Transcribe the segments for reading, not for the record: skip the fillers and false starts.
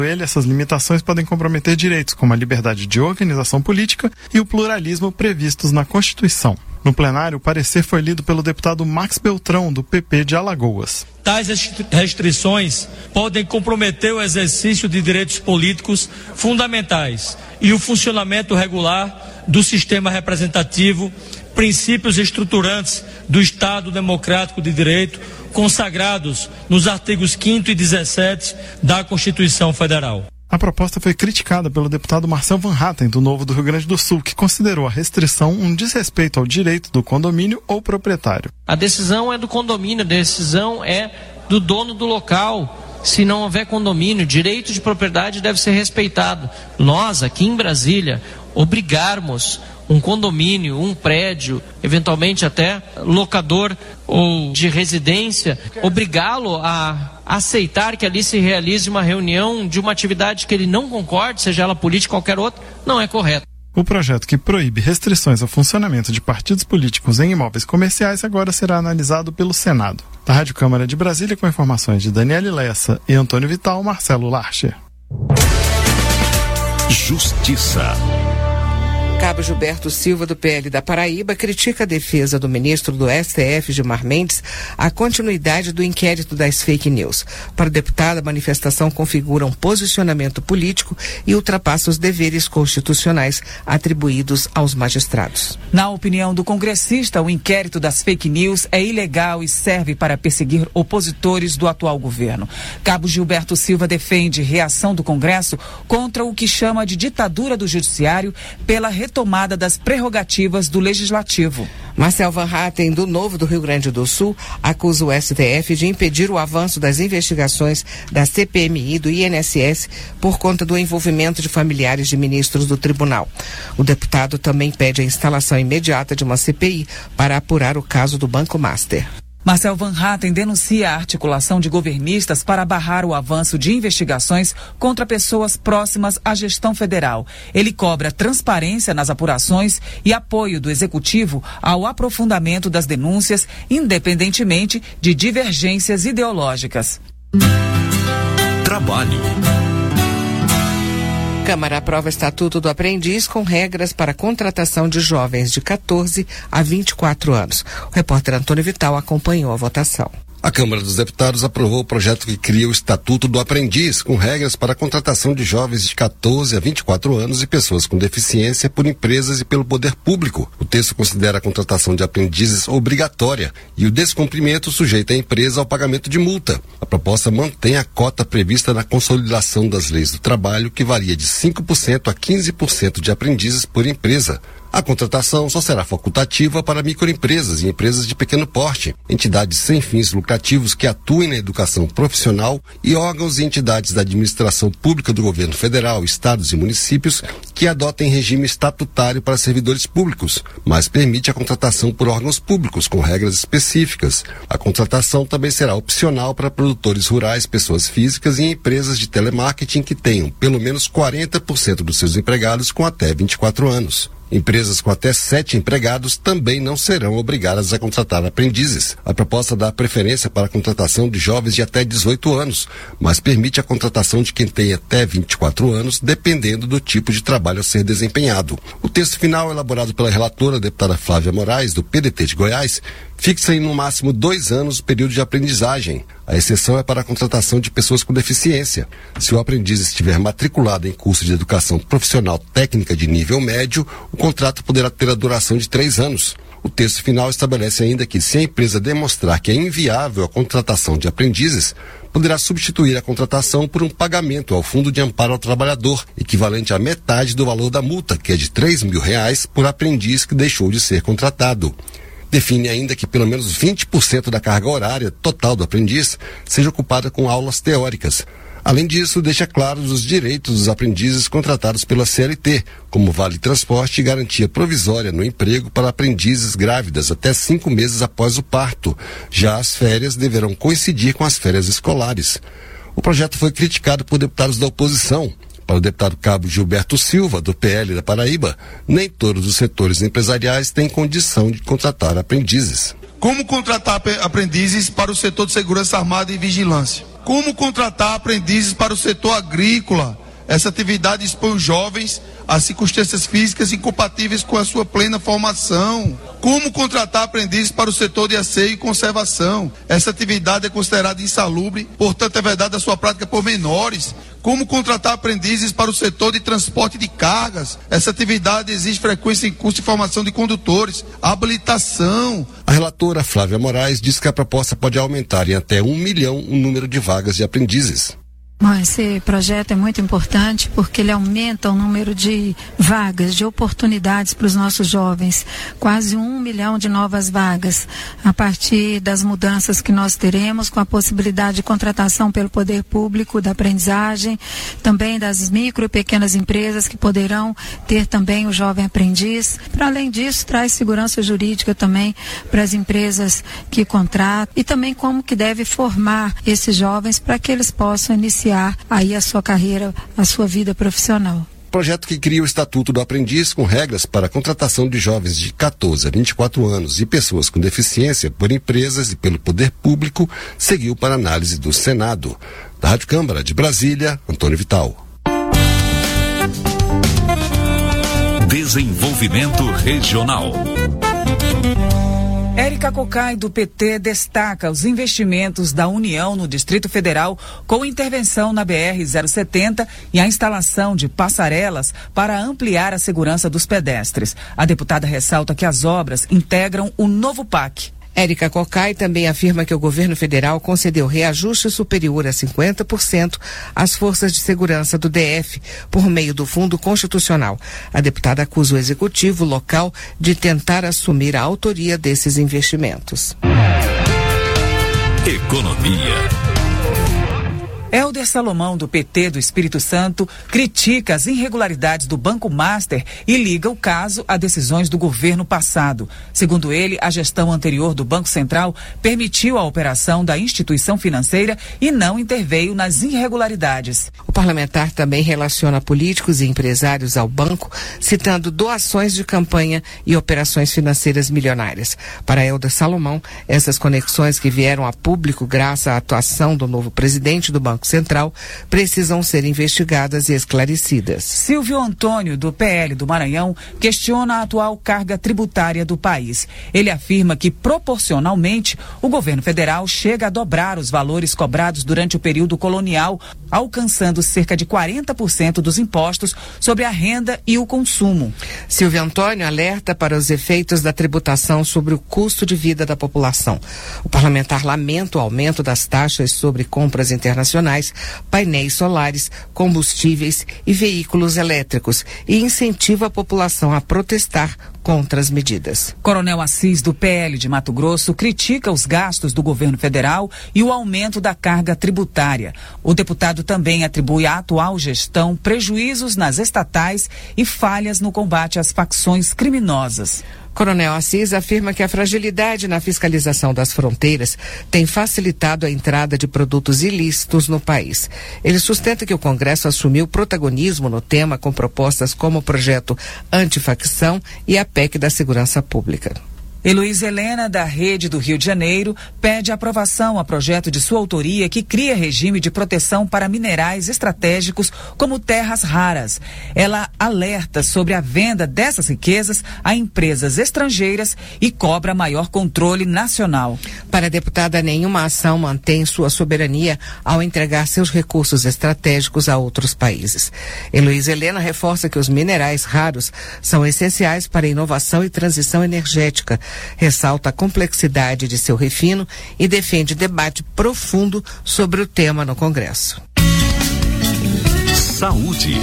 Essas limitações podem comprometer direitos como a liberdade de organização política e o pluralismo previstos na Constituição. No plenário, o parecer foi lido pelo deputado Max Beltrão, do PP de Alagoas. Tais restrições podem comprometer o exercício de direitos políticos fundamentais e o funcionamento regular do sistema representativo, princípios estruturantes do Estado Democrático de Direito, consagrados nos artigos 5º e 17 da Constituição Federal. A proposta foi criticada pelo deputado Marcel Van Hatten, do Novo do Rio Grande do Sul, que considerou a restrição um desrespeito ao direito do condomínio ou proprietário. A decisão é do condomínio, a decisão é do dono do local. Se não houver condomínio, direito de propriedade deve ser respeitado. Nós, aqui em Brasília, obrigarmos um condomínio, um prédio, eventualmente até locador ou de residência, obrigá-lo a aceitar que ali se realize uma reunião de uma atividade que ele não concorde, seja ela política ou qualquer outra, não é correto. O projeto que proíbe restrições ao funcionamento de partidos políticos em imóveis comerciais agora será analisado pelo Senado. Da Rádio Câmara de Brasília, com informações de Daniele Lessa e Antônio Vital, Marcelo Larcher. Justiça. Cabo Gilberto Silva, do PL da Paraíba, critica a defesa do ministro do STF, Gilmar Mendes, a continuidade do inquérito das fake news. Para o deputado, a manifestação configura um posicionamento político e ultrapassa os deveres constitucionais atribuídos aos magistrados. Na opinião do congressista, o inquérito das fake news é ilegal e serve para perseguir opositores do atual governo. Cabo Gilberto Silva defende reação do Congresso contra o que chama de ditadura do judiciário pela retomada das prerrogativas do Legislativo. Marcel Van Hatten, do Novo do Rio Grande do Sul, acusa o STF de impedir o avanço das investigações da CPMI e do INSS por conta do envolvimento de familiares de ministros do tribunal. O deputado também pede a instalação imediata de uma CPI para apurar o caso do Banco Master. Marcel Van Hatten denuncia a articulação de governistas para barrar o avanço de investigações contra pessoas próximas à gestão federal. Ele cobra transparência nas apurações e apoio do Executivo ao aprofundamento das denúncias, independentemente de divergências ideológicas. Trabalho. Câmara aprova Estatuto do Aprendiz com regras para contratação de jovens de 14 a 24 anos. O repórter Antônio Vital acompanhou a votação. A Câmara dos Deputados aprovou o projeto que cria o Estatuto do Aprendiz, com regras para a contratação de jovens de 14 a 24 anos e pessoas com deficiência por empresas e pelo poder público. O texto considera a contratação de aprendizes obrigatória e o descumprimento sujeita a empresa ao pagamento de multa. A proposta mantém a cota prevista na consolidação das leis do trabalho, que varia de 5% a 15% de aprendizes por empresa. A contratação só será facultativa para microempresas e empresas de pequeno porte, entidades sem fins lucrativos que atuem na educação profissional e órgãos e entidades da administração pública do governo federal, estados e municípios que adotem regime estatutário para servidores públicos, mas permite a contratação por órgãos públicos com regras específicas. A contratação também será opcional para produtores rurais, pessoas físicas e empresas de telemarketing que tenham pelo menos 40% dos seus empregados com até 24 anos. Empresas com até 7 empregados também não serão obrigadas a contratar aprendizes. A proposta dá preferência para a contratação de jovens de até 18 anos, mas permite a contratação de quem tem até 24 anos, dependendo do tipo de trabalho a ser desempenhado. O texto final, elaborado pela relatora, a deputada Flávia Moraes, do PDT de Goiás, fixa em no máximo 2 anos o período de aprendizagem. A exceção é para a contratação de pessoas com deficiência. Se o aprendiz estiver matriculado em curso de educação profissional técnica de nível médio, o contrato poderá ter a duração de 3 anos. O texto final estabelece ainda que, se a empresa demonstrar que é inviável a contratação de aprendizes, poderá substituir a contratação por um pagamento ao Fundo de Amparo ao Trabalhador, equivalente à metade do valor da multa, que é de R$3.000 por aprendiz que deixou de ser contratado. Define ainda que pelo menos 20% da carga horária total do aprendiz seja ocupada com aulas teóricas. Além disso, deixa claros os direitos dos aprendizes contratados pela CLT, como vale transporte e garantia provisória no emprego para aprendizes grávidas até 5 meses após o parto. Já as férias deverão coincidir com as férias escolares. O projeto foi criticado por deputados da oposição. Para o deputado Cabo Gilberto Silva, do PL da Paraíba, nem todos os setores empresariais têm condição de contratar aprendizes. Como contratar aprendizes para o setor de segurança armada e vigilância? Como contratar aprendizes para o setor agrícola? Essa atividade expõe os jovens a circunstâncias físicas incompatíveis com a sua plena formação. Como contratar aprendizes para o setor de asseio e conservação? Essa atividade é considerada insalubre, portanto é vedada a sua prática por menores. Como contratar aprendizes para o setor de transporte de cargas? Essa atividade exige frequência em curso de formação de condutores. Habilitação. A relatora Flávia Moraes diz que a proposta pode aumentar em até 1 milhão o número de vagas de aprendizes. Bom, esse projeto é muito importante porque ele aumenta o número de vagas, de oportunidades para os nossos jovens. Quase 1 milhão de novas vagas a partir das mudanças que nós teremos, com a possibilidade de contratação pelo poder público da aprendizagem, também das micro e pequenas empresas que poderão ter também o jovem aprendiz. Para além disso, traz segurança jurídica também para as empresas que contratam e também como que deve formar esses jovens para que eles possam iniciar aí a sua carreira, a sua vida profissional. Projeto que cria o Estatuto do Aprendiz com regras para a contratação de jovens de 14 a 24 anos e pessoas com deficiência por empresas e pelo poder público seguiu para análise do Senado. Da Rádio Câmara de Brasília, Antônio Vital. Desenvolvimento Regional. Érica Cocai, do PT, destaca os investimentos da União no Distrito Federal com intervenção na BR-070 e a instalação de passarelas para ampliar a segurança dos pedestres. A deputada ressalta que as obras integram o novo PAC. Érica Cocai também afirma que o governo federal concedeu reajuste superior a 50% às forças de segurança do DF por meio do Fundo Constitucional. A deputada acusa o executivo local de tentar assumir a autoria desses investimentos. Economia. Helder Salomão, do PT do Espírito Santo, critica as irregularidades do Banco Master e liga o caso a decisões do governo passado. Segundo ele, a gestão anterior do Banco Central permitiu a operação da instituição financeira e não interveio nas irregularidades. O parlamentar também relaciona políticos e empresários ao banco, citando doações de campanha e operações financeiras milionárias. Para Helder Salomão, essas conexões que vieram a público graças à atuação do novo presidente do Banco Central precisam ser investigadas e esclarecidas. Silvio Antônio, do PL do Maranhão, questiona a atual carga tributária do país. Ele afirma que, proporcionalmente, o governo federal chega a dobrar os valores cobrados durante o período colonial, alcançando cerca de 40% dos impostos sobre a renda e o consumo. Silvio Antônio alerta para os efeitos da tributação sobre o custo de vida da população. O parlamentar lamenta o aumento das taxas sobre compras internacionais, painéis solares, combustíveis e veículos elétricos e incentiva a população a protestar contra as medidas. Coronel Assis, do PL de Mato Grosso, critica os gastos do governo federal e o aumento da carga tributária. O deputado também atribui à atual gestão prejuízos nas estatais e falhas no combate às facções criminosas. Coronel Assis afirma que a fragilidade na fiscalização das fronteiras tem facilitado a entrada de produtos ilícitos no país. Ele sustenta que o Congresso assumiu protagonismo no tema com propostas como o projeto antifacção e a PEC da Segurança Pública. Heloísa Helena, da Rede do Rio de Janeiro, pede aprovação a projeto de sua autoria que cria regime de proteção para minerais estratégicos como terras raras. Ela alerta sobre a venda dessas riquezas a empresas estrangeiras e cobra maior controle nacional. Para a deputada, nenhuma ação mantém sua soberania ao entregar seus recursos estratégicos a outros países. Heloísa Helena reforça que os minerais raros são essenciais para a inovação e transição energética. Ressalta a complexidade de seu refino e defende debate profundo sobre o tema no Congresso. Saúde.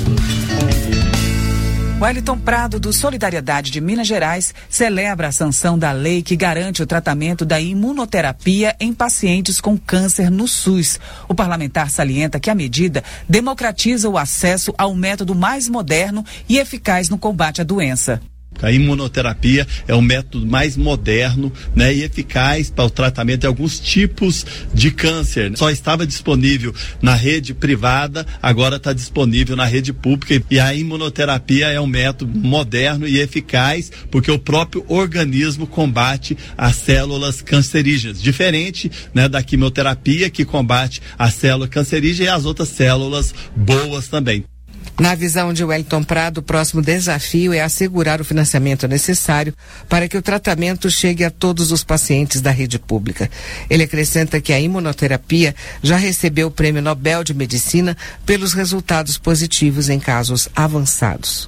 Wellington Prado, do Solidariedade de Minas Gerais, celebra a sanção da lei que garante o tratamento da imunoterapia em pacientes com câncer no SUS. O parlamentar salienta que a medida democratiza o acesso ao método mais moderno e eficaz no combate à doença. A imunoterapia é um método mais moderno, né, e eficaz para o tratamento de alguns tipos de câncer. Só estava disponível na rede privada, agora está disponível na rede pública. E a imunoterapia é um método moderno e eficaz porque o próprio organismo combate as células cancerígenas, diferente, né, da quimioterapia que combate a célula cancerígena e as outras células boas também. Na visão de Wellington Prado, o próximo desafio é assegurar o financiamento necessário para que o tratamento chegue a todos os pacientes da rede pública. Ele acrescenta que a imunoterapia já recebeu o Prêmio Nobel de Medicina pelos resultados positivos em casos avançados.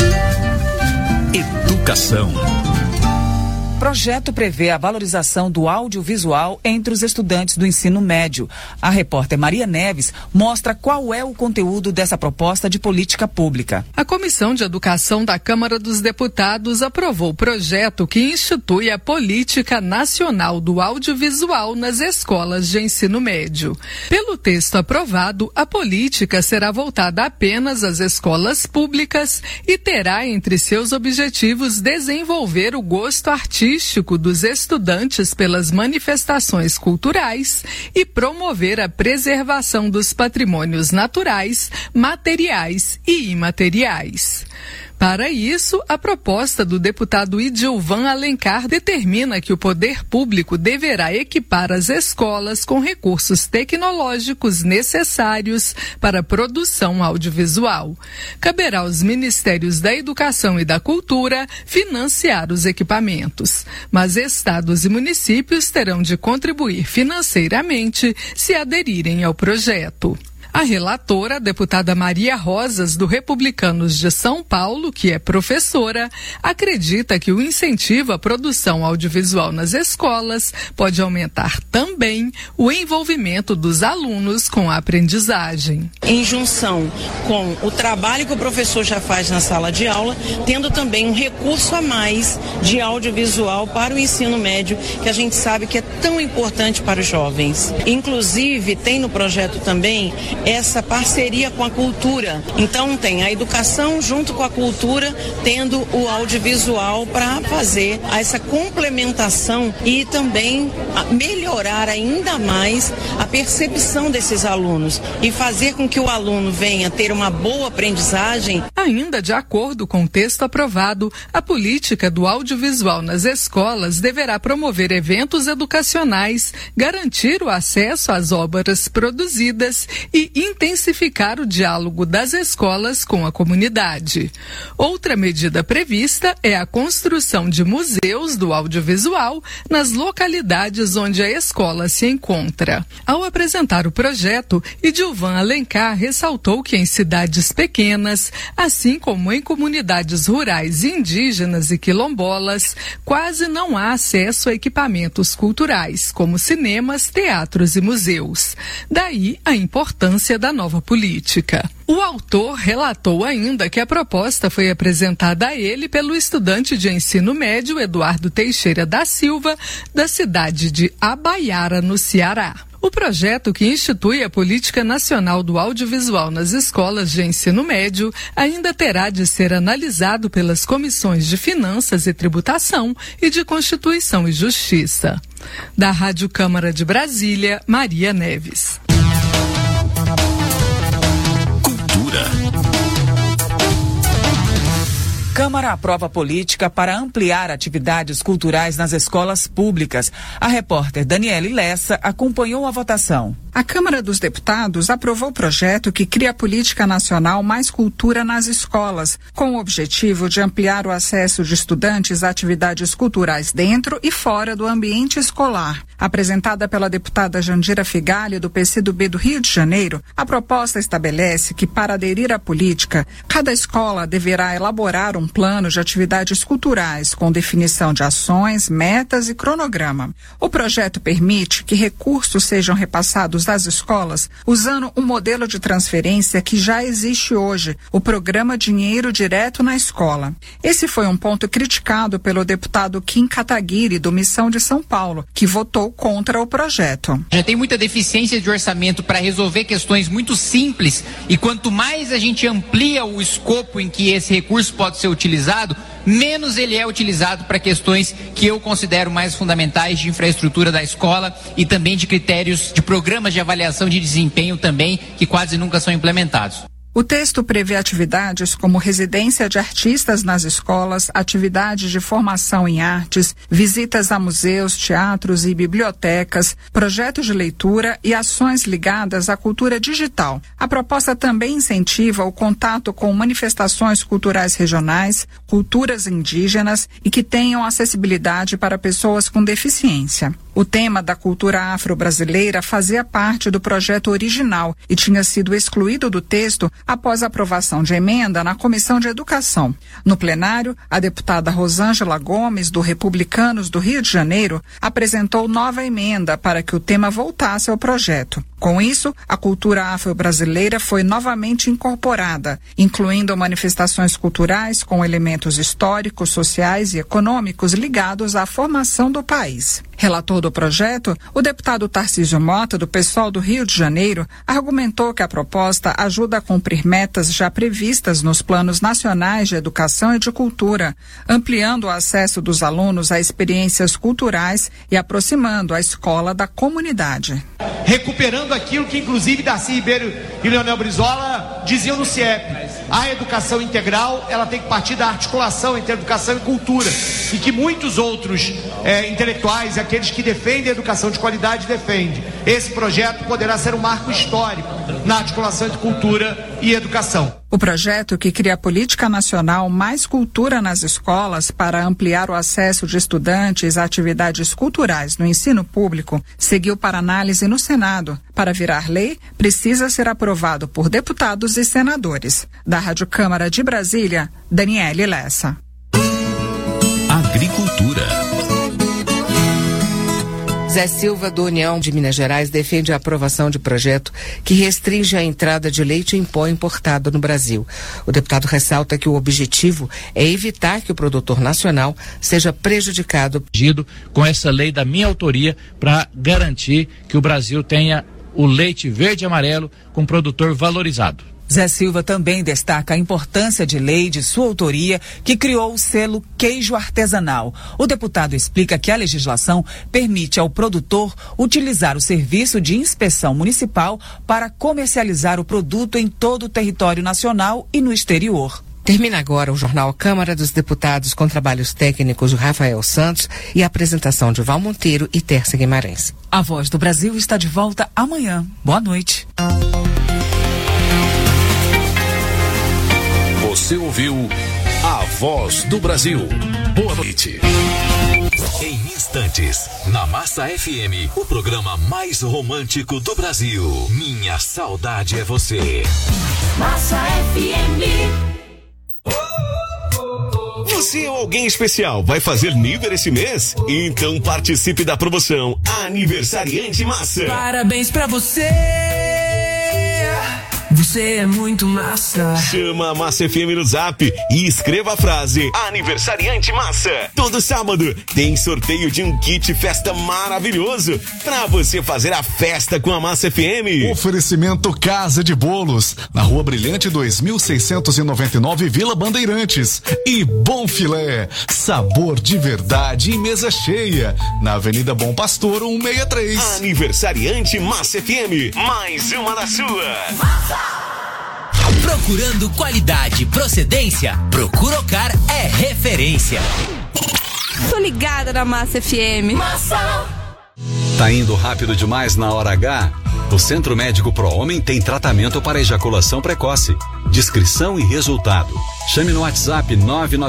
Educação. O projeto prevê a valorização do audiovisual entre os estudantes do ensino médio. A repórter Maria Neves mostra qual é o conteúdo dessa proposta de política pública. A Comissão de Educação da Câmara dos Deputados aprovou o projeto que institui a Política Nacional do Audiovisual nas escolas de ensino médio. Pelo texto aprovado, a política será voltada apenas às escolas públicas e terá entre seus objetivos desenvolver o gosto artístico dos estudantes pelas manifestações culturais e promover a preservação dos patrimônios naturais, materiais e imateriais. Para isso, a proposta do deputado Idilvan Alencar determina que o poder público deverá equipar as escolas com recursos tecnológicos necessários para a produção audiovisual. Caberá aos Ministérios da Educação e da Cultura financiar os equipamentos, mas estados e municípios terão de contribuir financeiramente se aderirem ao projeto. A relatora, a deputada Maria Rosas, do Republicanos de São Paulo, que é professora, acredita que o incentivo à produção audiovisual nas escolas pode aumentar também o envolvimento dos alunos com a aprendizagem. Em junção com o trabalho que o professor já faz na sala de aula, tendo também um recurso a mais de audiovisual para o ensino médio, que a gente sabe que é tão importante para os jovens. Inclusive, tem no projeto também essa parceria com a cultura. Então tem a educação junto com a cultura, tendo o audiovisual para fazer essa complementação e também melhorar ainda mais a percepção desses alunos e fazer com que o aluno venha ter uma boa aprendizagem. Ainda de acordo com o texto aprovado, a política do audiovisual nas escolas deverá promover eventos educacionais, garantir o acesso às obras produzidas e intensificar o diálogo das escolas com a comunidade. Outra medida prevista é a construção de museus do audiovisual nas localidades onde a escola se encontra. Ao apresentar o projeto, Idilvan Alencar ressaltou que em cidades pequenas, assim como em comunidades rurais indígenas e quilombolas, quase não há acesso a equipamentos culturais, como cinemas, teatros e museus. Daí a importância da nova política. O autor relatou ainda que a proposta foi apresentada a ele pelo estudante de ensino médio Eduardo Teixeira da Silva, da cidade de Abaiara, no Ceará. O projeto, que institui a Política Nacional do Audiovisual nas escolas de ensino médio, ainda terá de ser analisado pelas comissões de Finanças e Tributação e de Constituição e Justiça. Da Rádio Câmara de Brasília, Maria Neves. Câmara aprova política para ampliar atividades culturais nas escolas públicas. A repórter Daniele Lessa acompanhou a votação. A Câmara dos Deputados aprovou o projeto que cria a Política Nacional Mais Cultura nas escolas, com o objetivo de ampliar o acesso de estudantes a atividades culturais dentro e fora do ambiente escolar. Apresentada pela deputada Jandira Figalho, do PCdoB do Rio de Janeiro, a proposta estabelece que, para aderir à política, cada escola deverá elaborar um plano de atividades culturais com definição de ações, metas e cronograma. O projeto permite que recursos sejam repassados das escolas usando um modelo de transferência que já existe hoje, o programa Dinheiro Direto na Escola. Esse foi um ponto criticado pelo deputado Kim Kataguiri, do Missão de São Paulo, que votou contra o projeto. Já tem muita deficiência de orçamento para resolver questões muito simples, e quanto mais a gente amplia o escopo em que esse recurso pode ser utilizado, menos ele é utilizado para questões que eu considero mais fundamentais de infraestrutura da escola e também de critérios de programas de avaliação de desempenho também, que quase nunca são implementados. O texto prevê atividades como residência de artistas nas escolas, atividades de formação em artes, visitas a museus, teatros e bibliotecas, projetos de leitura e ações ligadas à cultura digital. A proposta também incentiva o contato com manifestações culturais regionais, culturas indígenas e que tenham acessibilidade para pessoas com deficiência. O tema da cultura afro-brasileira fazia parte do projeto original e tinha sido excluído do texto após a aprovação de emenda na Comissão de Educação. No plenário, a deputada Rosângela Gomes, do Republicanos do Rio de Janeiro, apresentou nova emenda para que o tema voltasse ao projeto. Com isso, a cultura afro-brasileira foi novamente incorporada, incluindo manifestações culturais com elementos históricos, sociais e econômicos ligados à formação do país. Relator do projeto, o deputado Tarcísio Mota, do PSOL do Rio de Janeiro, argumentou que a proposta ajuda a cumprir metas já previstas nos planos nacionais de educação e de cultura, ampliando o acesso dos alunos a experiências culturais e aproximando a escola da comunidade. Recuperando aquilo que inclusive Darcy Ribeiro e Leonel Brizola diziam no CIEP. A educação integral, ela tem que partir da articulação entre educação e cultura, e que muitos outros intelectuais, aqueles que defendem a educação de qualidade, defendem. Esse projeto poderá ser um marco histórico na articulação entre cultura e educação. O projeto, que cria a política nacional Mais Cultura nas escolas para ampliar o acesso de estudantes a atividades culturais no ensino público, seguiu para análise no Senado. Para virar lei, precisa ser aprovado por deputados e senadores. Da Rádio Câmara de Brasília, Daniele Lessa. Agricultura. Zé Silva, do União de Minas Gerais, defende a aprovação de projeto que restringe a entrada de leite em pó importado no Brasil. O deputado ressalta que o objetivo é evitar que o produtor nacional seja prejudicado. Com essa lei da minha autoria para garantir que o Brasil tenha o leite verde e amarelo com produtor valorizado. Zé Silva também destaca a importância de lei de sua autoria que criou o selo queijo artesanal. O deputado explica que a legislação permite ao produtor utilizar o serviço de inspeção municipal para comercializar o produto em todo o território nacional e no exterior. Termina agora o Jornal Câmara dos Deputados com trabalhos técnicos de Rafael Santos e a apresentação de Val Monteiro e Tércia Guimarães. A Voz do Brasil está de volta amanhã. Boa noite. Você ouviu A Voz do Brasil. Boa noite. Em instantes, na Massa FM, o programa mais romântico do Brasil. Minha saudade é você. Massa FM. Você ou alguém especial vai fazer nível esse mês? Então participe da promoção Aniversariante Massa. Parabéns pra você. Você é muito massa. Chama a Massa FM no Zap e escreva a frase Aniversariante Massa. Todo sábado tem sorteio de um kit festa maravilhoso pra você fazer a festa com a Massa FM. Oferecimento Casa de Bolos, na Rua Brilhante 2699, Vila Bandeirantes. E Bom Filé, sabor de verdade e mesa cheia, na Avenida Bom Pastor 163. Aniversariante Massa FM, mais uma da sua. Massa! Procurando qualidade e procedência? Procuracar é referência. Tô ligada na Massa FM. Massa! Tá indo rápido demais na hora H? O Centro Médico Pro Homem tem tratamento para ejaculação precoce, descrição e resultado. Chame no WhatsApp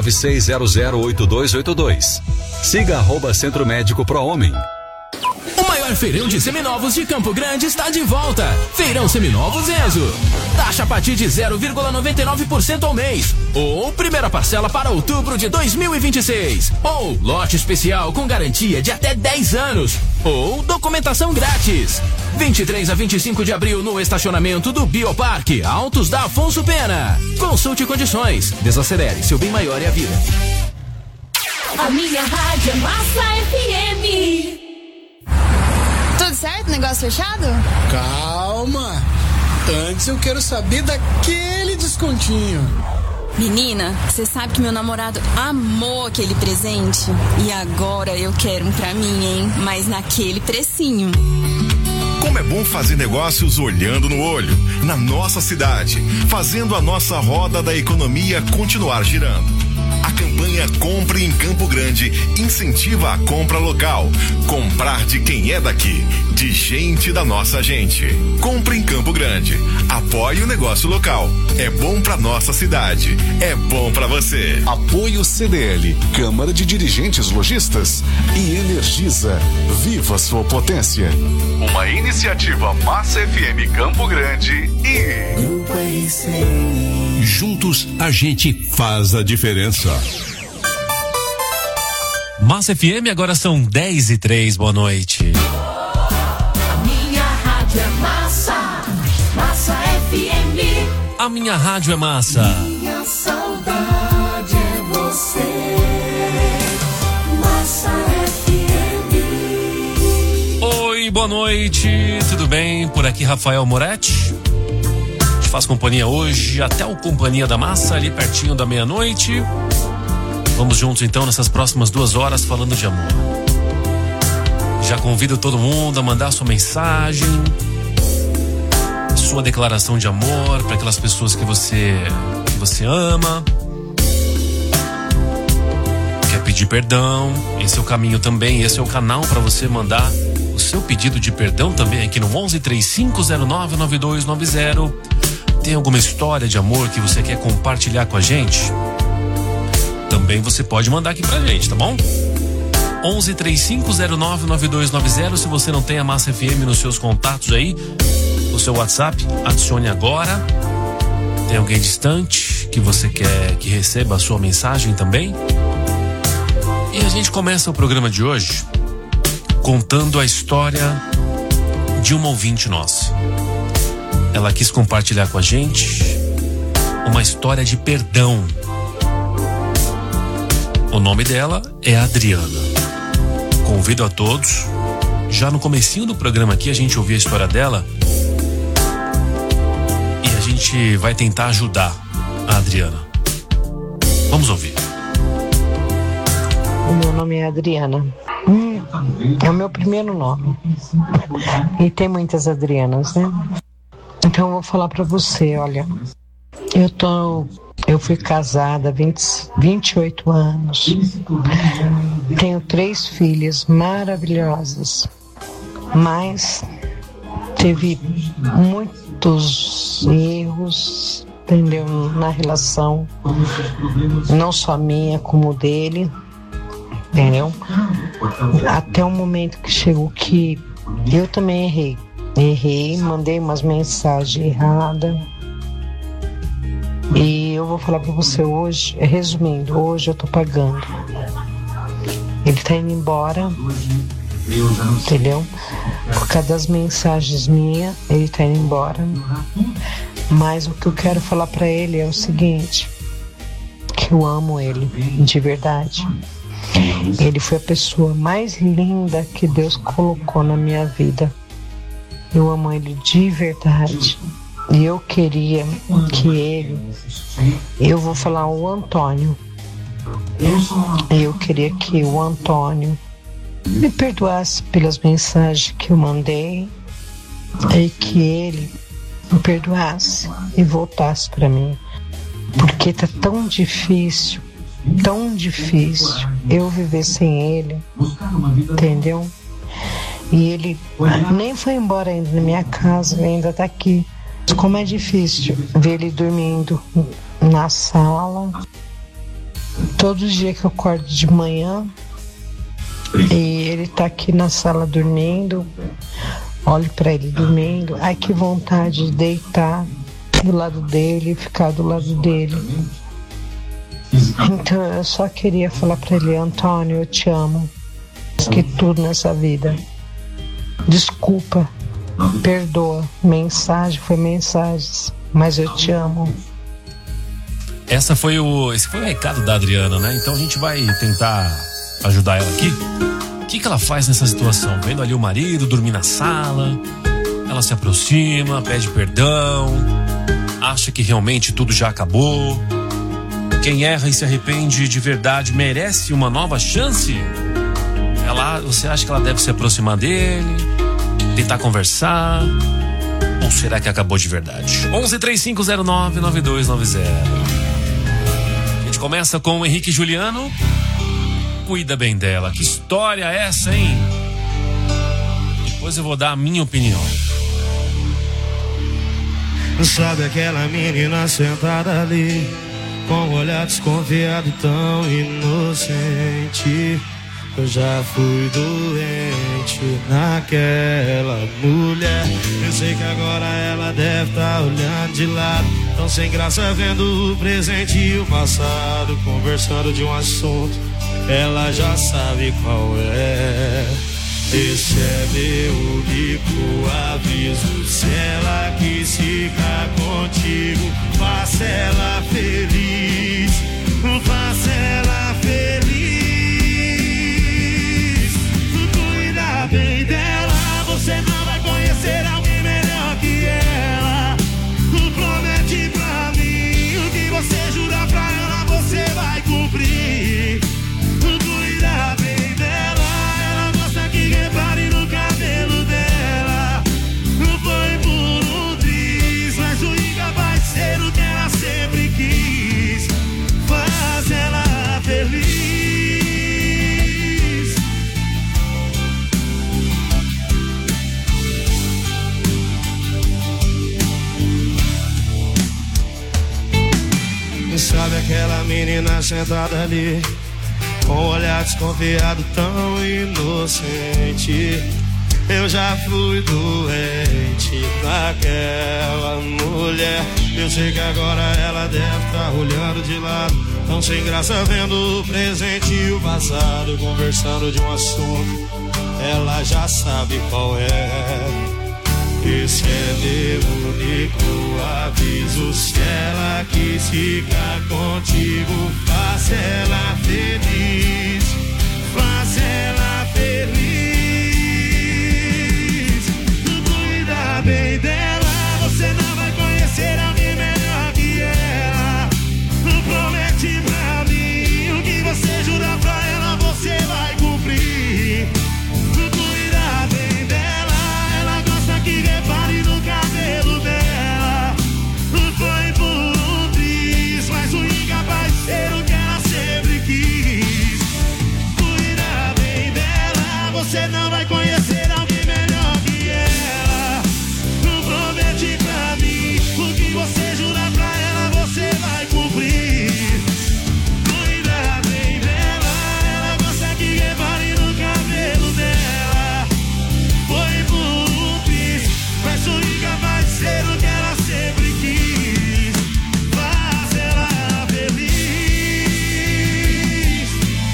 996008282. Siga @Centro Médico Pro Homem. O maior feirão de seminovos de Campo Grande está de volta. Feirão Seminovos Enzo. Taxa a partir de 0,99% ao mês. Ou primeira parcela para outubro de 2026. Ou lote especial com garantia de até 10 anos. Ou documentação grátis. 23 a 25 de abril no estacionamento do Bioparque Altos da Afonso Pena. Consulte condições. Desacelere, seu bem maior é a vida. A minha rádio é Massa FM. Tudo certo? Negócio fechado? Calma! Antes eu quero saber daquele descontinho. Menina, você sabe que meu namorado amou aquele presente? E agora eu quero um pra mim, hein? Mas naquele precinho. Como é bom fazer negócios olhando no olho, na nossa cidade, fazendo a nossa roda da economia continuar girando. A campanha Compre em Campo Grande incentiva a compra local. Comprar de quem é daqui, de gente da nossa gente. Compre em Campo Grande. Apoie o negócio local. É bom pra nossa cidade. É bom pra você. Apoio CDL, Câmara de Dirigentes Lojistas e Energisa. Viva sua potência. Uma iniciativa Massa FM Campo Grande e Juntos a gente faz a diferença. Massa FM, agora são 10h03, boa noite. A minha rádio é massa, Massa FM. A minha rádio é massa. Minha saudade é você, Massa FM. Oi, boa noite, tudo bem? Por aqui Rafael Moretti. Te faz companhia hoje até o Companhia da Massa, ali pertinho da meia-noite. Vamos juntos então nessas próximas 2 horas falando de amor. Já convido todo mundo a mandar sua mensagem, sua declaração de amor para aquelas pessoas que você ama. Quer pedir perdão? Esse é o caminho também, esse é o canal para você mandar o seu pedido de perdão também aqui no 1135099290. Tem alguma história de amor que você quer compartilhar com a gente? Também você pode mandar aqui pra gente, tá bom? 1135099290. Se você não tem a Massa FM nos seus contatos aí, no seu WhatsApp, adicione agora. Tem alguém distante que você quer que receba a sua mensagem também? E a gente começa o programa de hoje contando a história de uma ouvinte nossa. Ela quis compartilhar com a gente uma história de perdão. O nome dela é Adriana. Convido a todos, já no comecinho do programa aqui, a gente ouvir a história dela e a gente vai tentar ajudar a Adriana. Vamos ouvir. O meu nome é Adriana. É o meu primeiro nome. E tem muitas Adrianas, né? Então eu vou falar pra você, olha. Eu fui casada há 28 anos. Tenho 3 filhas maravilhosas. Mas teve muitos erros, entendeu? Na relação. Não só minha, como dele. Entendeu? Até o momento que chegou que eu também errei, mandei umas mensagens erradas. E eu vou falar pra você hoje, resumindo, hoje eu tô pagando. Ele tá indo embora, entendeu? Por causa das mensagens minhas, ele tá indo embora. Mas o que eu quero falar pra ele é o seguinte, que eu amo ele, de verdade. Ele foi a pessoa mais linda que Deus colocou na minha vida. Eu amo ele de verdade. E eu queria que ele... Eu vou falar o Antônio. Eu queria que o Antônio me perdoasse pelas mensagens que eu mandei. E que ele me perdoasse e voltasse para mim. Porque tá tão difícil eu viver sem ele, entendeu? E ele nem foi embora ainda na minha casa, ele ainda tá aqui. Como é difícil ver ele dormindo na sala. Todo dia que eu acordo de manhã e ele tá aqui na sala dormindo, olho para ele dormindo, ai que vontade de deitar do lado dele, ficar do lado dele. Então eu só queria falar para ele, Antônio, eu te amo, mais que tudo nessa vida. Desculpa, perdoa, foi mensagens, mas eu te amo. Esse foi o recado da Adriana, né? Então a gente vai tentar ajudar ela aqui. O que ela faz nessa situação? Vendo ali o marido dormir na sala, ela se aproxima, pede perdão, acha que realmente tudo já acabou. Quem erra e se arrepende de verdade merece uma nova chance? Você acha que ela deve se aproximar dele, tentar conversar, ou será que acabou de verdade? 1135099290. A gente começa com o Henrique e Juliano. Cuida bem dela. Que história é essa, hein? Depois eu vou dar a minha opinião. Sabe aquela menina sentada ali, com um olhar desconfiado tão inocente? Eu já fui doente naquela mulher. Eu sei que agora ela deve estar olhando de lado, tão sem graça vendo o presente e o passado, conversando de um assunto, ela já sabe qual é. Esse é meu único aviso: se ela quis ficar contigo, faça ela feliz, faça ela feliz. Cuida bem dela, você não vai conhecer alguém melhor que ela. Promete pra mim o que você jurar pra ela, você vai cumprir. Cuida bem dela, ela gosta que repare no cabelo dela. Foi por um triz, mas o incapaz de ser o que ela sempre quis. Faz ela feliz. Sabe aquela menina sentada ali, com um olhar desconfiado tão inocente? Eu já fui doente naquela mulher. Eu sei que agora ela deve estar olhando de lado, tão sem graça vendo o presente e o passado, conversando de um assunto, ela já sabe qual é. Esse é meu único aviso: se ela quis ficar contigo, faça ela feliz, faça ela feliz. Cuida bem dela, você não vai conhecer alguém melhor que ela. Promete pra mim o que você jurar pra ela, você vai cumprir. Cuida bem dela, ela gosta que repare no cabelo dela. Foi por um triz, mas o incapaz de ser o que ela sempre quis. Cuida bem dela, você não vai conhecer alguém melhor que ela. Promete pra mim o que você jurar pra ela, você vai cumprir. Cuida bem dela, ela gosta que repare no cabelo dela. Foi por um triz, mas o incapaz de ser o que ela sempre quis. Faz ela feliz.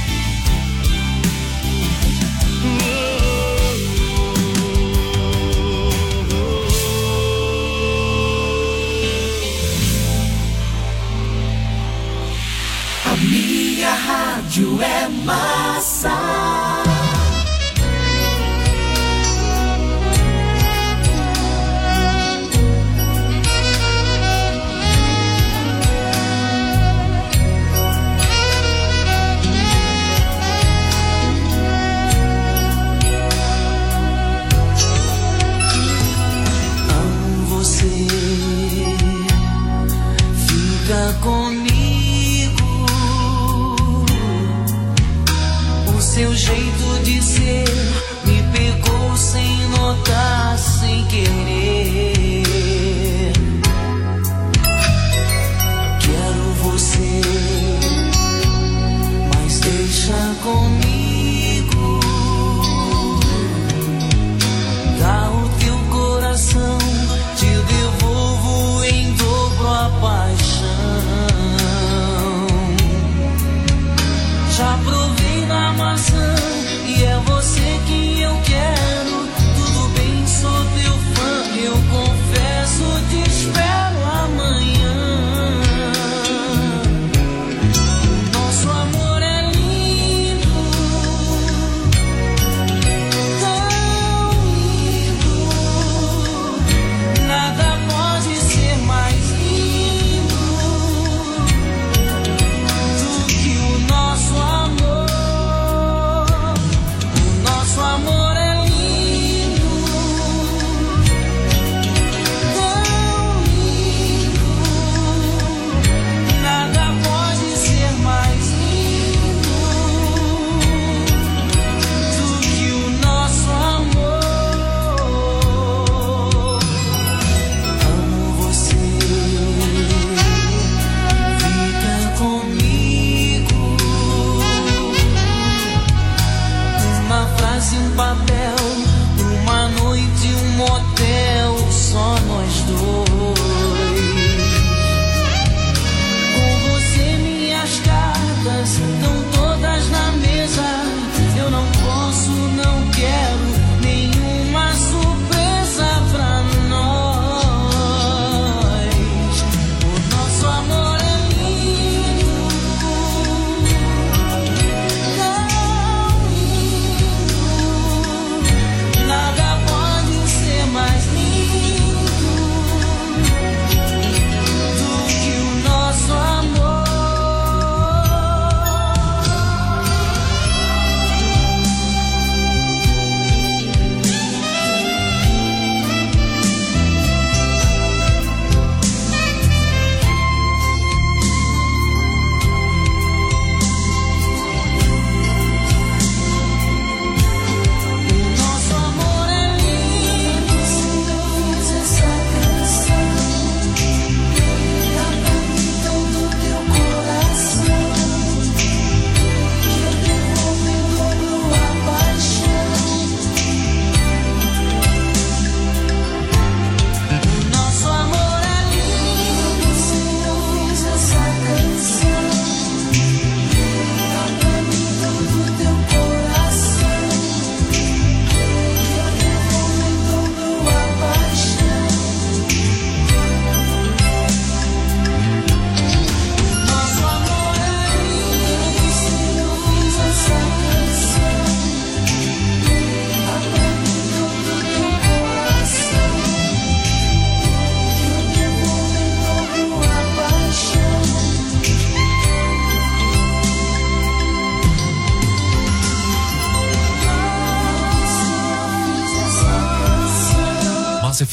A minha rádio é massa. Amo você, fica comigo. O seu jeito de ser me pegou sem notar, sem querer. Quero você, mas deixa comigo. Dá o teu coração, te devolvo em dobro a paixão. Já provei da maçã e é você que eu quero. Tudo bem, sou teu fã, eu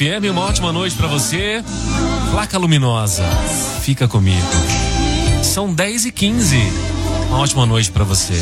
FM, uma ótima noite pra você. Placa Luminosa, fica comigo. São 10h15. Uma ótima noite pra você.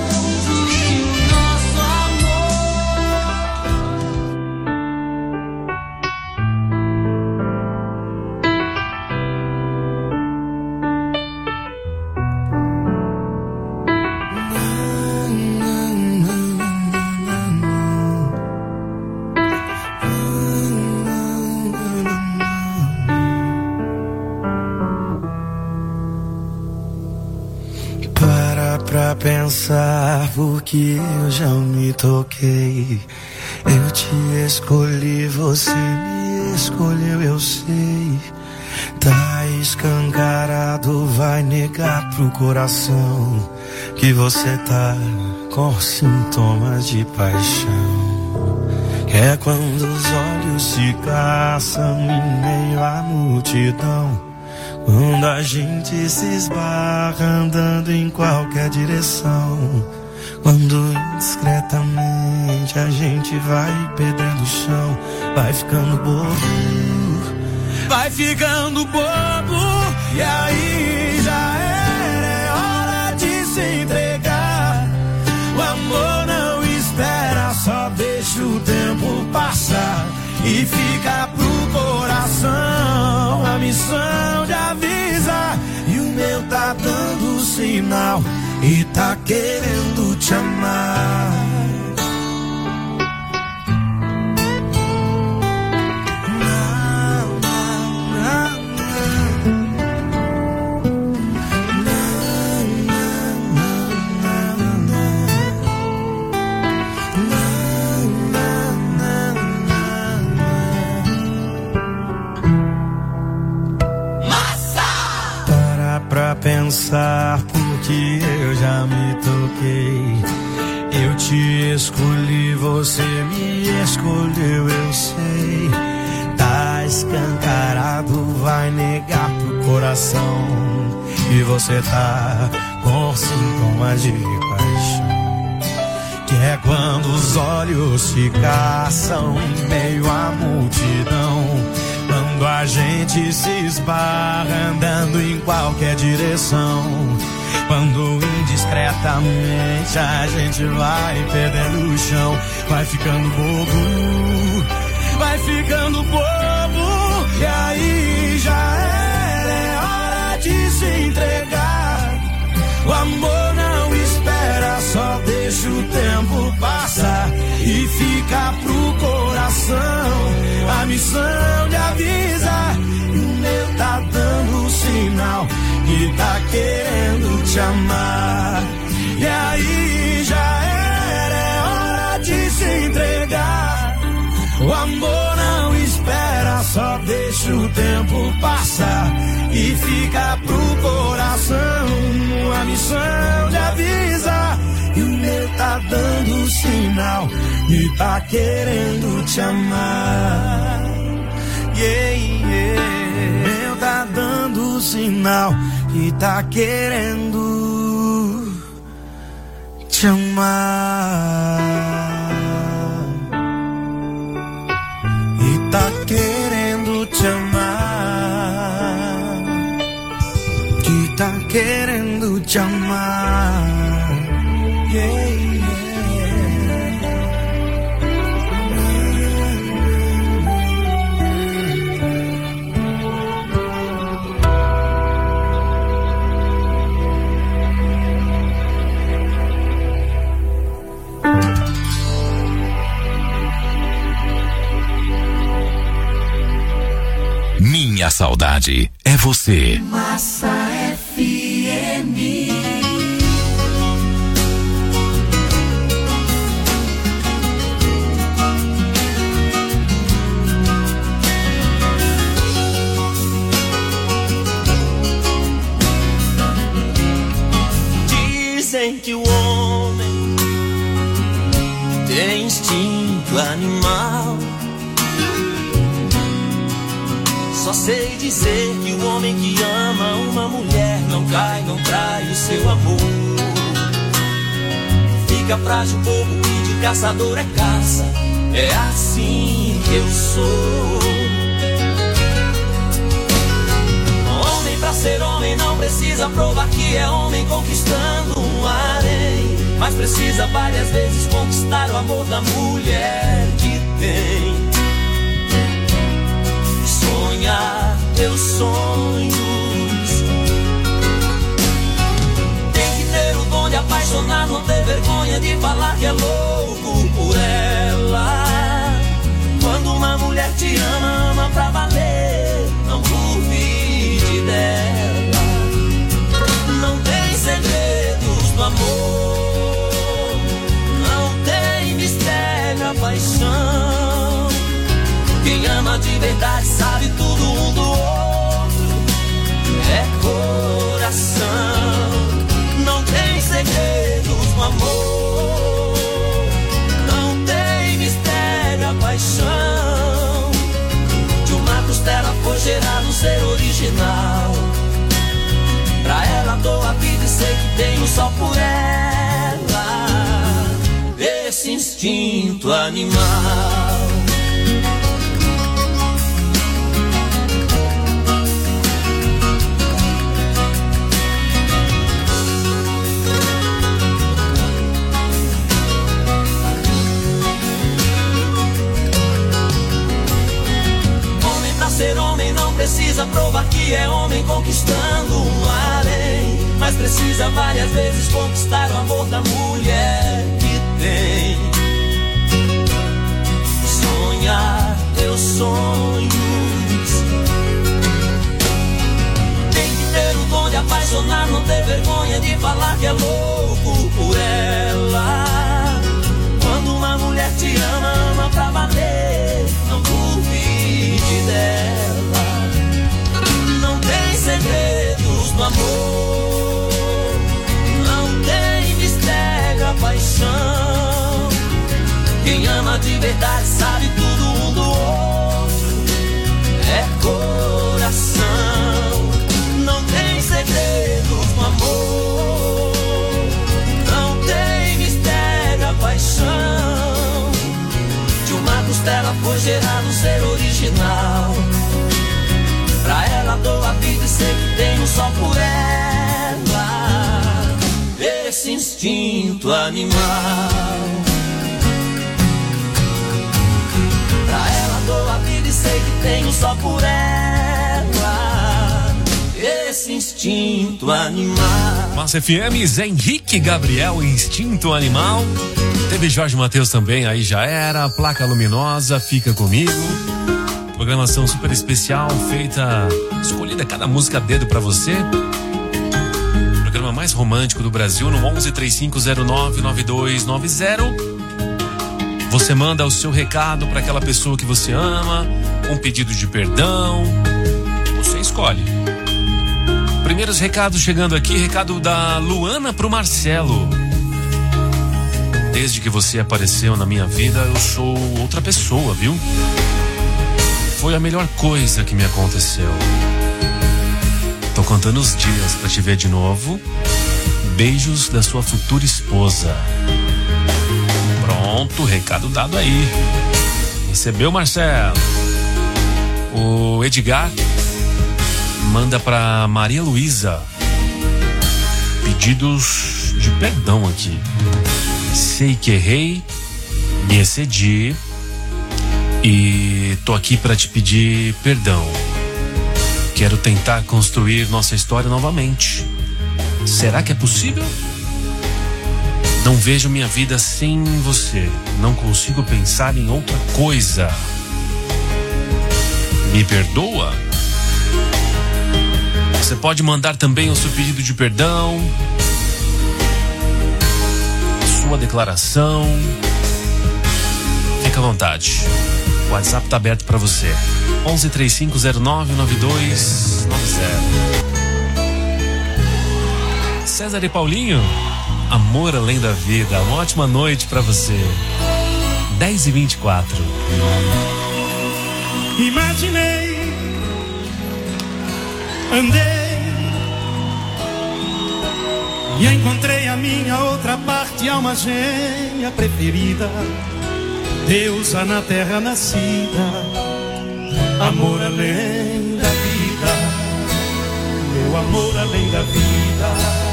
Pra pensar, porque eu já me toquei. Eu te escolhi, você me escolheu, eu sei. Tá escancarado, vai negar pro coração que você tá com sintomas de paixão. É quando os olhos se caçam em meio à multidão, quando a gente se esbarra andando em qualquer direção, quando indiscretamente a gente vai perdendo o chão, vai ficando bobo, vai ficando bobo, e aí já é hora de se entregar. O amor não espera, só deixa o tempo passar e fica pro coração a missão de avisar. E o meu tá dando sinal e tá querendo te amar. Pra pensar, porque eu já me toquei. Eu te escolhi, você me escolheu, eu sei. Tá escancarado, vai negar pro coração e você tá com sintomas de paixão. Que é quando os olhos se caçam em meio à multidão, quando a gente se esbarra andando em qualquer direção, quando indiscretamente a gente vai perdendo o chão, vai ficando bobo, vai ficando bobo, e aí já é hora de se entregar. O amor não espera, só deixa o tempo passar e fica pro coração a missão de avisar. E o meu tá dando sinal que tá querendo te amar. E aí já é hora de se entregar. O amor não espera, só deixa o tempo passar e fica pro coração a missão de avisar. E o meu tá dando sinal e tá querendo te amar. Yeah, yeah. Meu tá dando sinal e tá querendo te amar. E tá querendo te amar. Que tá querendo te amar. Yeah, yeah. Minha saudade é você. Massa FM. Dizem que o homem tem instinto animal. Só sei dizer que o homem que ama uma mulher não cai, não trai o seu amor. Fica frágil, bobo, que de caçador é caça. É assim que eu sou. ser homem não precisa provar que é homem conquistando um harém, mas precisa várias vezes conquistar o amor da mulher que tem. Sonhar teus sonhos, tem que ter o dom de apaixonar, não ter vergonha de falar que é louco por ela. Quando uma mulher te ama, ama pra valer, não duvide dela. Não tem segredos do amor, não tem mistério, a paixão. Quem ama de verdade sabe tudo um do outro, é coração. Não tem segredos do amor, não tem mistério, a paixão. De uma costela foi gerado um ser original. Pra ela dou a vida e sei que tenho só por ela esse instinto animal. Ser homem não precisa provar que é homem conquistando um harém, mas precisa várias vezes conquistar o amor da mulher que tem. Sonhar teus sonhos, tem que ter o dom de apaixonar, não ter vergonha de falar que é louco por ela. Quando uma mulher te ama, ama pra valer, não duvide dela. Não tem segredos do amor, não tem mistério, a paixão. Quem ama de verdade sabe tudo um do outro, é coração. Não tem segredos do amor, não tem mistério, a paixão. De uma costela foi gerado um ser original. Pra ela dou a vida e sei que tenho só por ela esse instinto animal. Pra ela dou a vida e sei que tenho só por ela esse instinto animal. Massa FM, Zé Henrique Gabriel, Instinto Animal. Teve Jorge Mateus também, aí já era. Placa Luminosa, Fica Comigo. Programação super especial, feita, escolhida cada música a dedo pra você. Programa mais romântico do Brasil no 1135099290. Você manda o seu recado pra aquela pessoa que você ama, um pedido de perdão. Você escolhe. Primeiros recados chegando aqui, recado da Luana pro Marcelo. Desde que você apareceu na minha vida, eu sou outra pessoa, viu? Foi a melhor coisa que me aconteceu. Tô contando os dias pra te ver de novo. Beijos da sua futura esposa. Pronto, recado dado aí. Recebeu, Marcelo? O Edgar manda pra Maria Luísa pedidos de perdão aqui. Sei que errei, me excedi e tô aqui pra te pedir perdão. Quero tentar construir nossa história novamente. Será que é possível? Não vejo minha vida sem você. Não consigo pensar em outra coisa. Me perdoa? Você pode mandar também o seu pedido de perdão, sua declaração. Fica à vontade. O WhatsApp tá aberto para você. 1135099290. César e Paulinho, Amor Além da Vida. Uma ótima noite para você. 10h24. Imaginei, andei e encontrei a minha outra parte, alma gêmea preferida, deusa na terra nascida, amor além da vida. Meu o amor além da vida.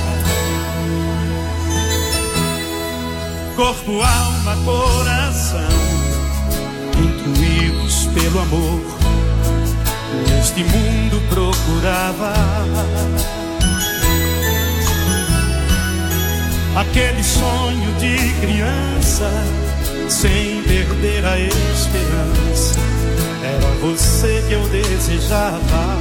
Corpo, alma, coração, intuídos pelo amor, neste mundo procurava aquele sonho de criança, sem perder a esperança. Era você que eu desejava.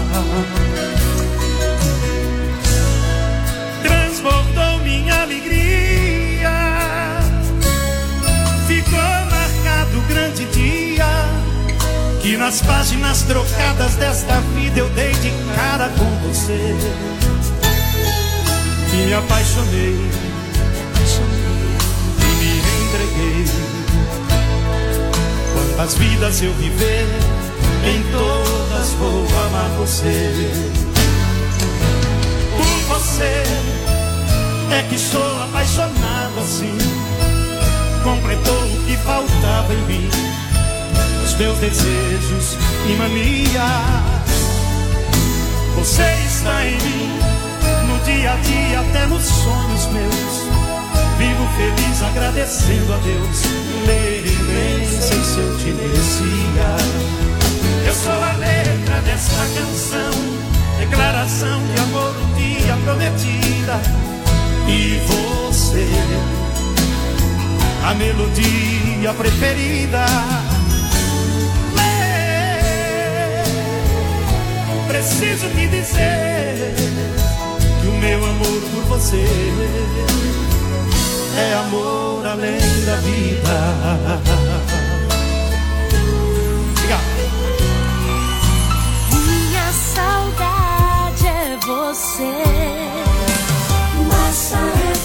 Transbordou minha alegria, ficou marcado o grande dia que nas páginas trocadas desta vida eu dei de cara com você. E me apaixonei e me entreguei. Quantas vidas eu viver, em todas vou amar você. Por você é que sou apaixonado assim. Completou o que faltava em mim, os meus desejos e manias. Você está em mim, no dia a dia, até nos sonhos meus. Vivo feliz agradecendo a Deus. Nem sei se eu te merecia. Eu sou a letra desta canção, declaração de amor um dia prometida. E você, a melodia preferida. Preciso te dizer que o meu amor por você é amor além da vida. Minha saudade é você. Massa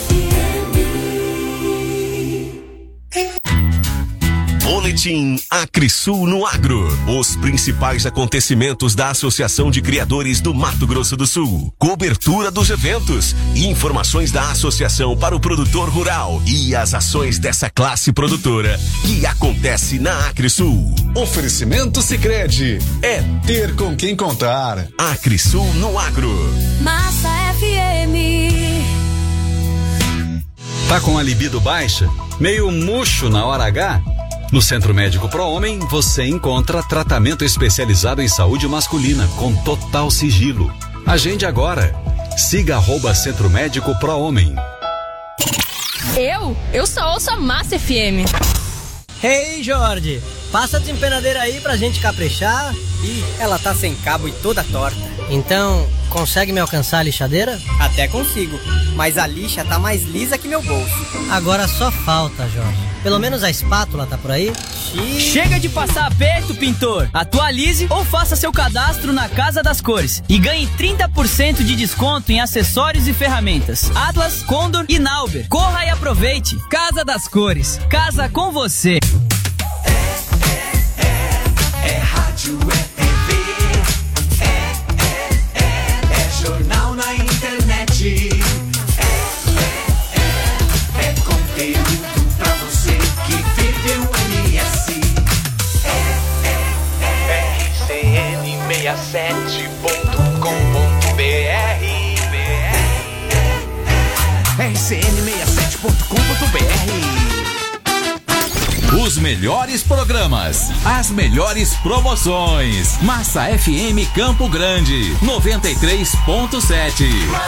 Boletim Acresul no Agro. Os principais acontecimentos da Associação de Criadores do Mato Grosso do Sul. Cobertura dos eventos. Informações da associação para o produtor rural e as ações dessa classe produtora que acontece na Acresul. Oferecimento Sicredi. É ter com quem contar. Acresul no Agro. Massa FM. Tá com a libido baixa? Meio murcho na hora H? No Centro Médico Pro Homem, você encontra tratamento especializado em saúde masculina, com total sigilo. Agende agora. Siga @Centro Médico Pro Homem. Eu só ouço a Massa FM. Hey, Jorge, passa a desempenadeira aí pra gente caprichar. Ih, ela tá sem cabo e toda torta. Então, consegue me alcançar a lixadeira? Até consigo, mas a lixa tá mais lisa que meu bolso. Agora só falta, Jorge. Pelo menos a espátula tá por aí? Chega de passar aperto, pintor. Atualize ou faça seu cadastro na Casa das Cores e ganhe 30% de desconto em acessórios e ferramentas. Atlas, Condor e Nauber. Corra e aproveite. Casa das Cores. Casa com você. É rádio, é TV, é jornal na internet, é conteúdo pra você que vive o MS. RCN67.com.br RCN67.com.br. Os melhores programas, as melhores promoções. Massa FM Campo Grande, 93.7.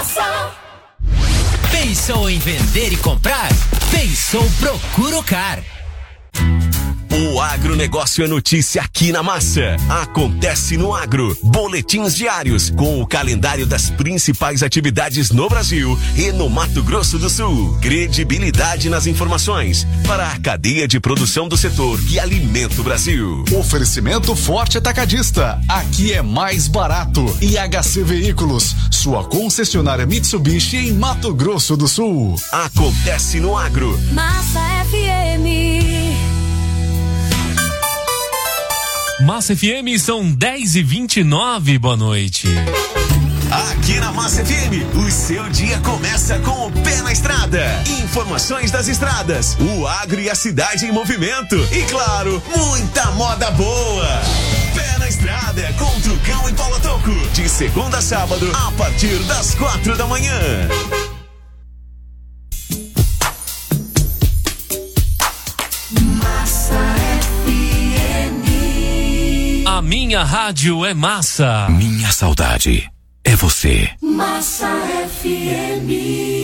Pensou em vender e comprar? Pensou Procuracar. O agronegócio é notícia aqui na Massa. Acontece no Agro. Boletins diários com o calendário das principais atividades no Brasil e no Mato Grosso do Sul. Credibilidade nas informações para a cadeia de produção do setor que alimenta o Brasil. Oferecimento Forte Atacadista. Aqui é mais barato. E HC Veículos, sua concessionária Mitsubishi em Mato Grosso do Sul. Acontece no Agro. Massa FM. Massa FM, são 10h29, boa noite. Aqui na Massa FM, o seu dia começa com o pé na estrada. Informações das estradas, o agro e a cidade em movimento. E claro, muita moda boa. Pé na Estrada com Trucão e Paula Toco. De segunda a sábado, a partir das 4 da manhã. Massa FM. A minha rádio é massa. Minha saudade é você. Massa FM.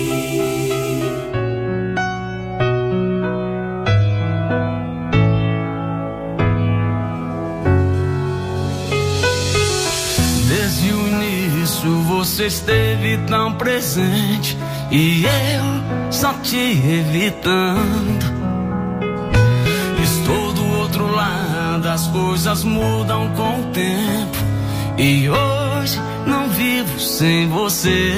Desde o início você esteve tão presente e eu só te evitando. Estou do outro lado, as coisas mudam com o tempo e hoje não vivo sem você.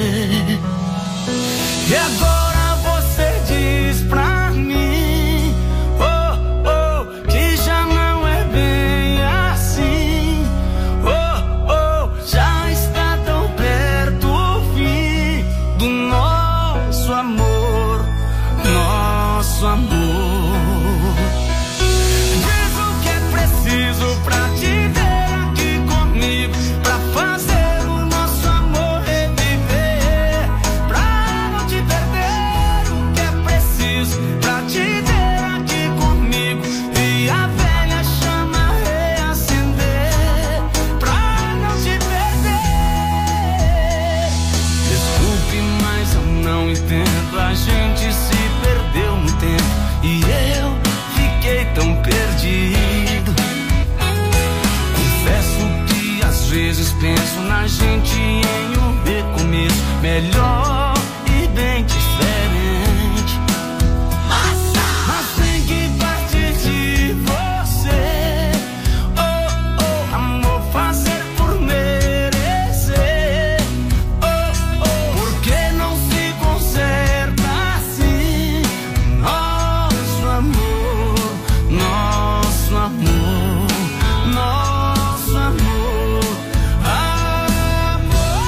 E agora você diz pra mim, oh, oh, que já não é bem assim. Oh, oh, já está tão perto o fim do nosso amor, nosso amor. Diz o que é preciso pra te ter aqui comigo, pra fazer o nosso amor reviver, pra não te perder. O que é preciso pra te ter aqui comigo e a velha chama reacender, pra não te perder. Desculpe, mas eu não entendo. A gente se perdeu no tempo e eu fiquei tão perdido. Confesso que às vezes penso na gente em um recomeço melhor e bem diferente. Mas tem que partir de você, oh, oh, amor, fazer por merecer. Oh, oh, porque não se conserta assim nosso amor, nosso amor, nosso amor, amor.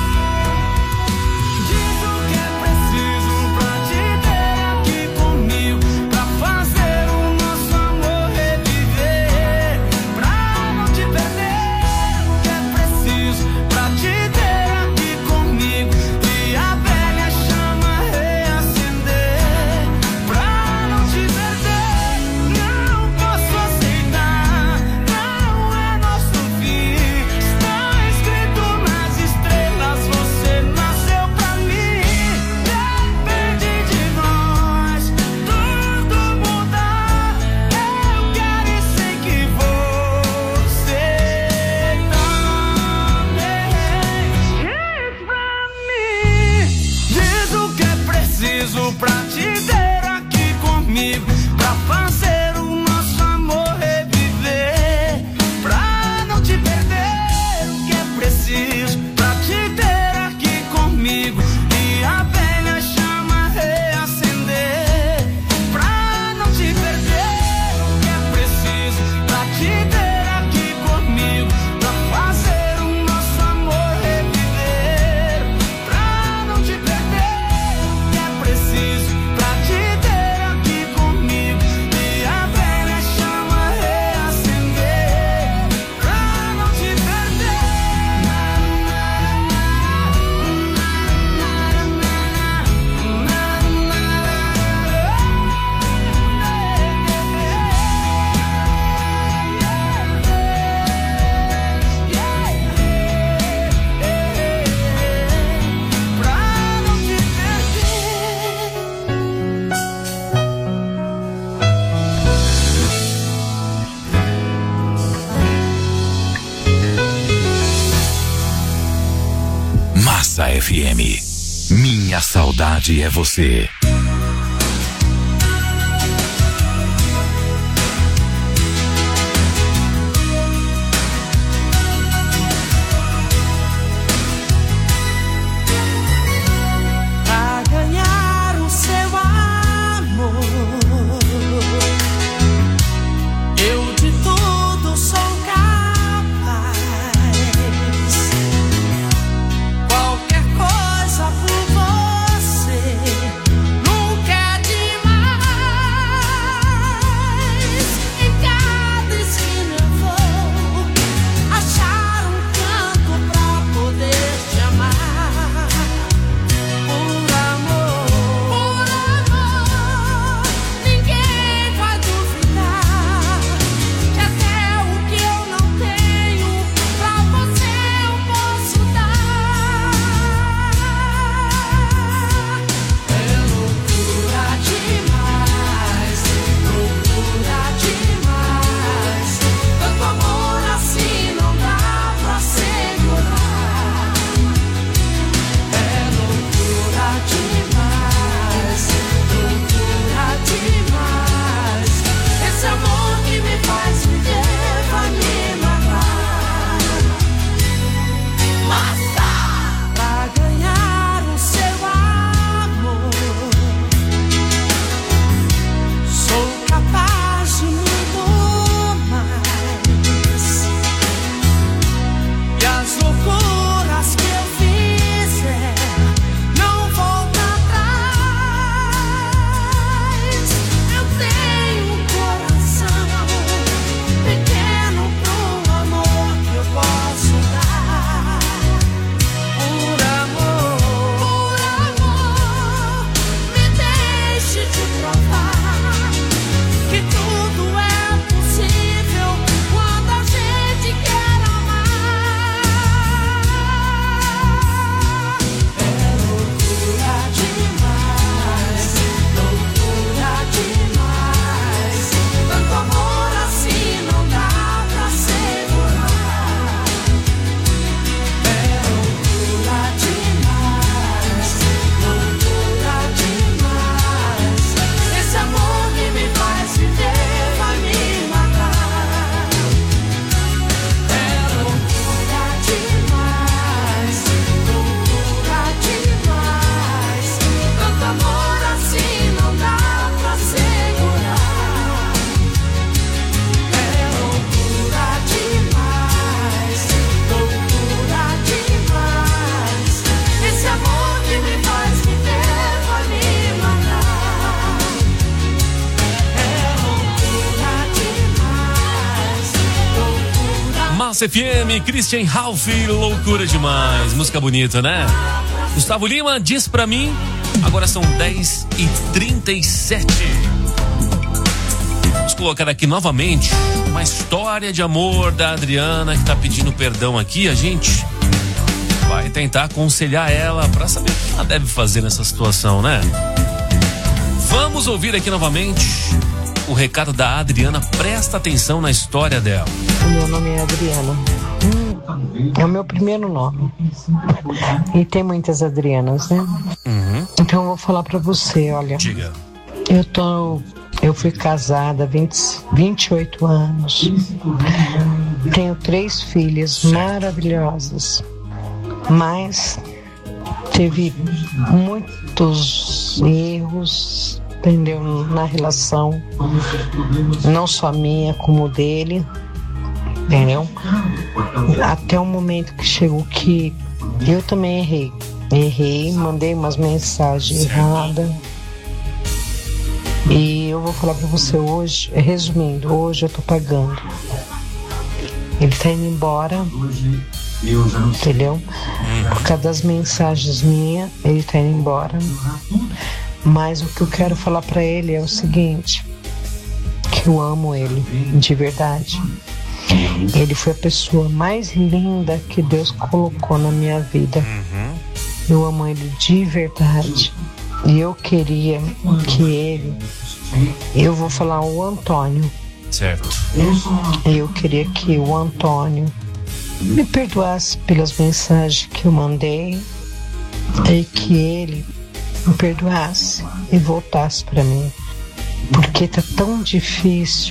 Diz o que é preciso pra te ter aqui comigo, pra fazer o nosso amor reviver, pra não te perder. O que é preciso pra te ter aqui comigo e a velha chama reacender, pra não te perder. Não posso aceitar, não é nosso fim. Está escrito nas estrelas, você nasceu pra mim. Depende de nós tudo mudar. Eu quero e sei que você também. Diz pra mim, diz o que é preciso pra te ter aqui comigo, pra fazer o nosso amor reviver, pra não te perder. O que é preciso pra te ter aqui comigo e a velha chama reacender, pra não te perder. O que é preciso pra te ter aqui comigo, pra fazer o nosso amor reviver, pra não te perder. O que é preciso pra te ter aqui comigo e a velha chama reacender, pra não te perder. Pra não te Massa FM. Minha saudade é você. Pra ganhar o seu amor, eu de tudo sou capaz. Qualquer coisa por você Massa FM, Christian Ralph, loucura demais. Música bonita, né? Gustavo Lima diz pra mim, agora são 10h37. Vamos colocar aqui novamente uma história de amor da Adriana, que tá pedindo perdão aqui. A gente vai tentar aconselhar ela pra saber o que ela deve fazer nessa situação, né? Vamos ouvir aqui novamente o recado da Adriana. Presta atenção na história dela. O meu nome é Adriana. É o meu primeiro nome. E tem muitas Adrianas, né? Então eu vou falar pra você, olha. Diga. Eu fui casada há 28 anos. Tenho 3 filhas maravilhosas. Mas teve muitos erros, entendeu? Na relação. Não só minha, como dele. Entendeu? Até o momento que chegou que eu também errei, mandei umas mensagens erradas. E eu vou falar pra você hoje, resumindo, hoje eu tô pagando. Ele tá indo embora, entendeu? Por causa das mensagens minhas, ele tá indo embora. Mas o que eu quero falar pra ele é o seguinte, que eu amo ele, de verdade. Ele foi a pessoa mais linda que Deus colocou na minha vida. Eu amo ele de verdade. E eu queria que ele... Eu vou falar o Antônio. Certo. Eu queria que o Antônio me perdoasse pelas mensagens que eu mandei. E que ele me perdoasse e voltasse pra mim. Porque tá tão difícil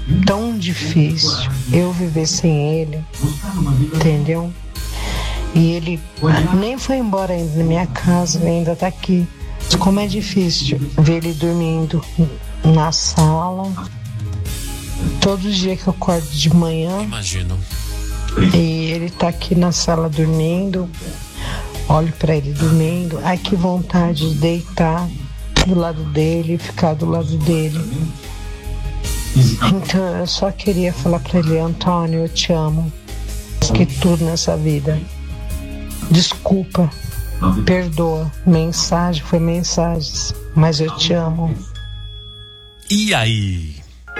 eu viver sem ele, entendeu? E ele nem foi embora ainda na minha casa, ele ainda tá aqui. Como é difícil ver ele dormindo na sala, todo dia que eu acordo de manhã. Imagino. E ele tá aqui na sala dormindo, olho pra ele dormindo, ai que vontade de deitar do lado dele e ficar do lado dele. Então eu só queria falar pra ele, Antônio, eu te amo, que tudo nessa vida. Desculpa, perdoa, mensagem foi mensagens, mas eu te amo. E aí?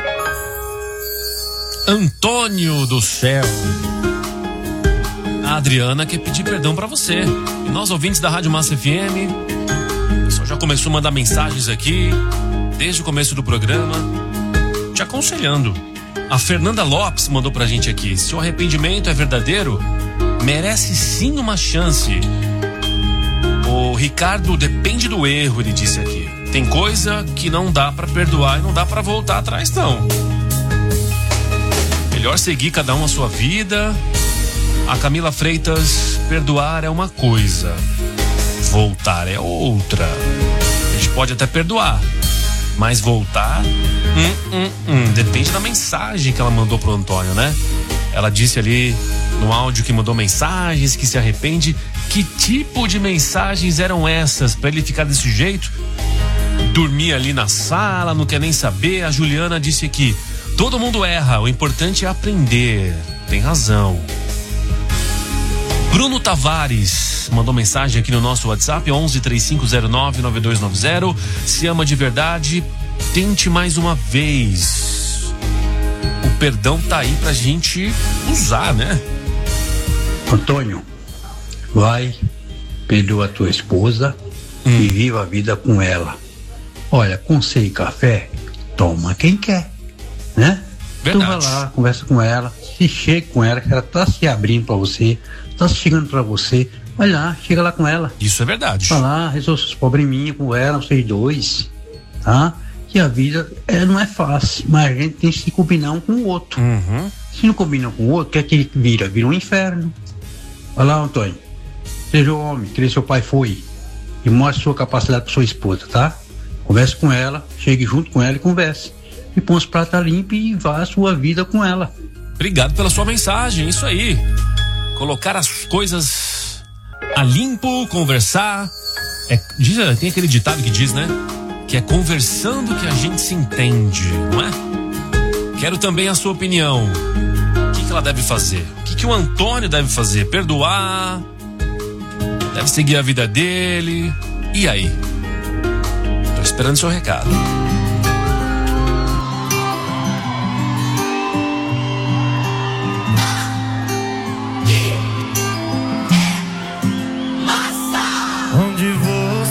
Antônio do céu, a Adriana quer pedir perdão pra você. E nós, ouvintes da Rádio Massa FM, o pessoal já começou a mandar mensagens aqui desde o começo do programa, te aconselhando. A Fernanda Lopes mandou pra gente aqui: se o arrependimento é verdadeiro, merece sim uma chance. O Ricardo depende do erro, ele disse aqui. Tem coisa que não dá pra perdoar e não dá pra voltar atrás, não. Melhor seguir cada um a sua vida. A Camila Freitas: perdoar é uma coisa, voltar é outra. A gente pode até perdoar, mas voltar, depende da mensagem que ela mandou pro Antônio, né? Ela disse ali no áudio que mandou mensagens, que se arrepende. Que tipo de mensagens eram essas pra ele ficar desse jeito? Dormir ali na sala, não quer nem saber. A Juliana disse aqui: todo mundo erra, o importante é aprender. Tem razão. Bruno Tavares mandou mensagem aqui no nosso WhatsApp, 11-3509-9290. Se ama de verdade, tente mais uma vez. O perdão tá aí pra gente usar, né? Antônio, vai, perdoa a tua esposa e viva a vida com ela. Olha, conselho e café, toma quem quer, né? Verdade. Tu vai lá, conversa com ela, se chega com ela, que ela tá se abrindo pra você, tá chegando pra você, vai lá, chega lá com ela. Isso é verdade. Vai lá, resolve seus probleminhas com ela, vocês dois, tá? Que a vida não é fácil, mas a gente tem que se combinar um com o outro. Se não combina com o outro, quer que vira um inferno. Vai lá, Antônio, seja o homem que seu pai foi, e mostre sua capacidade pra sua esposa, tá? Converse com ela, chegue junto com ela e converse. E põe os pratos limpos e vá a sua vida com ela. Obrigado pela sua mensagem, isso aí. Colocar as coisas a limpo, conversar. Tem aquele ditado que diz, né? Que é conversando que a gente se entende, não é? Quero também a sua opinião. O que ela deve fazer? O que o Antônio deve fazer? Perdoar? Deve seguir a vida dele? E aí? Tô esperando seu recado.